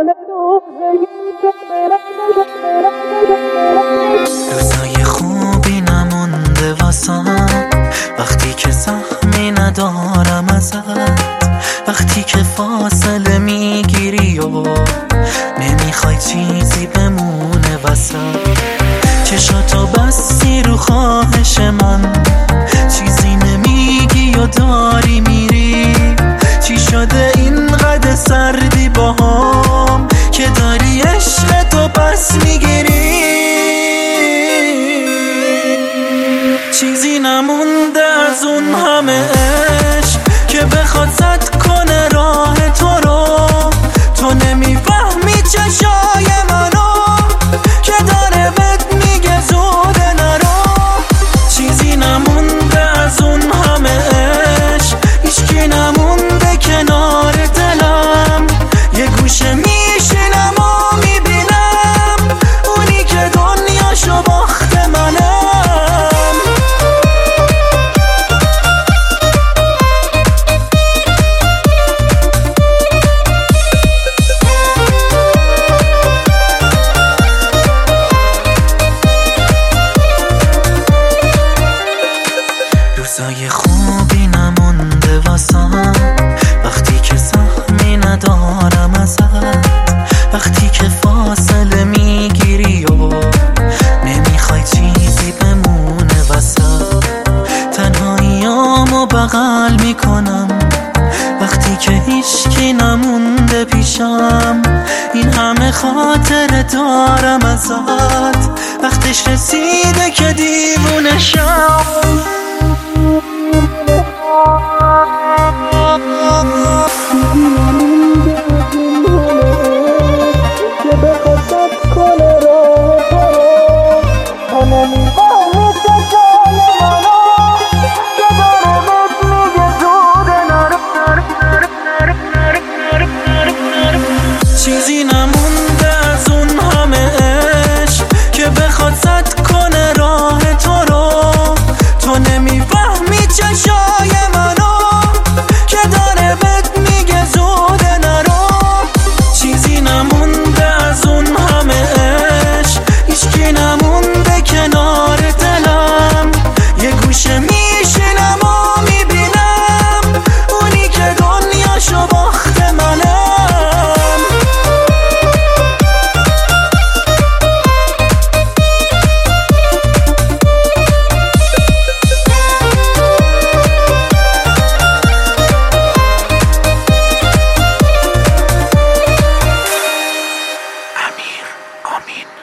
روزای خوبی نمونده واسم، وقتی که سهمی ندارم ازت، وقتی که فاصله میگیری و نمیخوای چیزی بمونه وسط. چشاتو بستی رو خواهش من، چیزی نمیگی و داری میری. چی شده اینقدر سردی باهام که داری عشق تو پس میگیری؟ چیزی نمونده از اون همه عشق که بخواد سد کنه راه تو رو. تو نمیفهمی چشای منو که داره بهت میگه زوده نرو. چیزی نمونده از اون همه عشق، هیچکی نمونده کنار دلم. یه گوشه میشینم و میبینم اونی که دنیاشو باخت منم. روزای خوبی نمونده واسم، وقتی که سهمی ندارم ازت، وقتی که فاصله میگیری و نمیخوای چیزی بمونه وسط. تنهاییامو بغل میکنم وقتی که هیچکی نمونده پیشم. این همه خاطره دارم ازت، وقتش رسیده که دیوونه شم. چیزی نمونده از اون همه عشق که بخواد سد کنه راه تو رو. تو نمیفهمی چشای منو که داره بهت میگه زوده نرو. چیزی نمونده از اون همه عشق، هیچکی نمونده کنار دلم. یه گوشه میشینم و میبینم اونی که دنیاشو باخت منم. آمین.